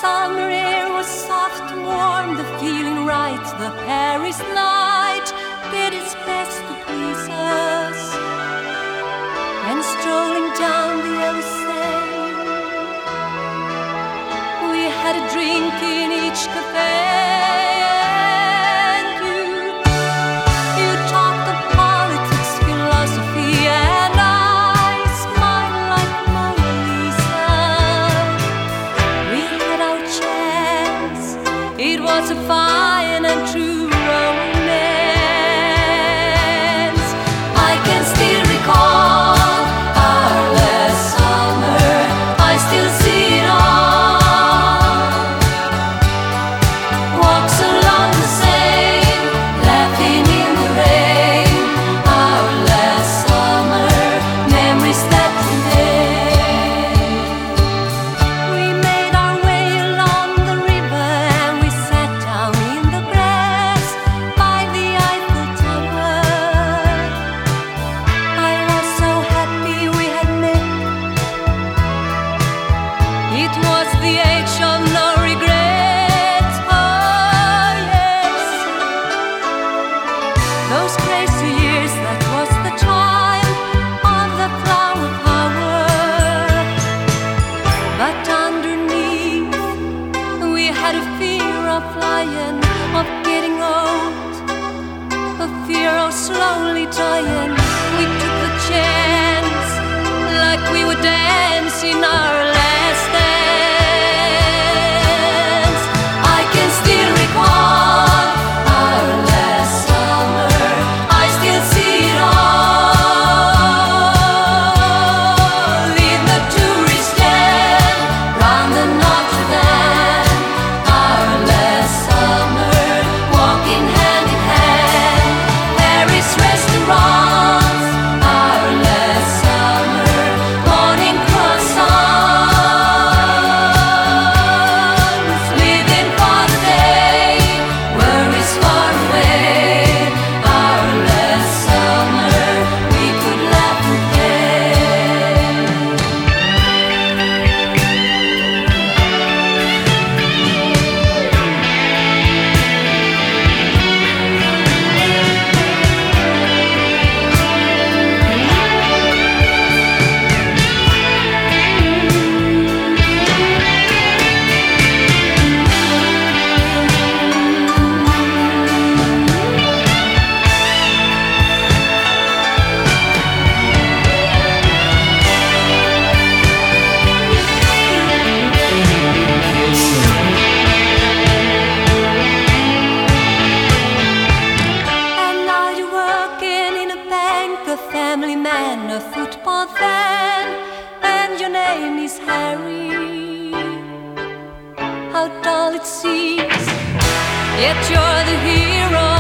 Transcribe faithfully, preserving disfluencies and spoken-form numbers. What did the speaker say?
summer air was soft and warm, the feeling right, the Paris night did its best to please us. And strolling down the Elysee, we had a drink in each cafe. And you, you talked of politics, philosophy, and I smiled like Mona Lisa. We had our chance, it was a fine and true romance. I can still recall our last summer, I still see it all. Walks along the Seine, laughing in the rain. Our last summer, memories that we made. We made our way along the river and we sat down in the grass by the Eiffel Tower. I was so happy we had met. It was the age of no regrets. Oh yes, those crazy years, that was the time of the flower power. But underneath, we had a fear of flying, of getting old, a fear of slowly dying. We took the chance, like we were dancing our last dance. I can still recall our last summer, I still see it all. In the tourist stand, round the Notre Dame. Our last summer, walking hand in hand. Paris restaurants. Our last summer, morning croissants. Living for the day, worries far away. Our last summer, we could laugh and play. And now you're working in a bank, a family man, a football fan, and your name is Harry. How dull it seems, yet you're the hero